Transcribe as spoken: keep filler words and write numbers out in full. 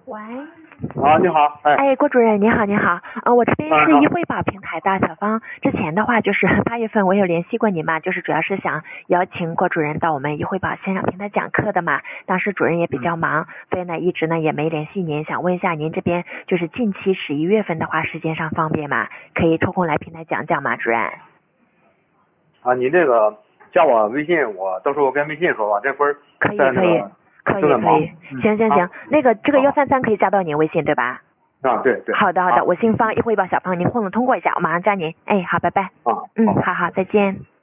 喂。 啊，你好，哎， 哎，郭主任，你好，你好，呃，我这边啊好是医惠保平台的小芳。之前的话就是八月份我有联系过你嘛，就是主要是想邀请郭主任到我们医惠保线上平台讲课的嘛。当时主任也比较忙，所以呢一直呢也没联系您，想问一下您这边就是近期十一月份的话时间上方便吗？可以抽空来平台讲讲吗，主任？ 啊，你这个加我微信，我到时候跟微信说吧，这会儿可以在那可以个可以正在忙可以，行行行， 啊那个这个好幺三三可以加到您微信对吧？ 啊，对对， 好的好的， 啊我姓方，一会报小芳，您空了通过一下，我马上加您。哎，好，拜拜。 啊， 嗯， 好。 好好，再见。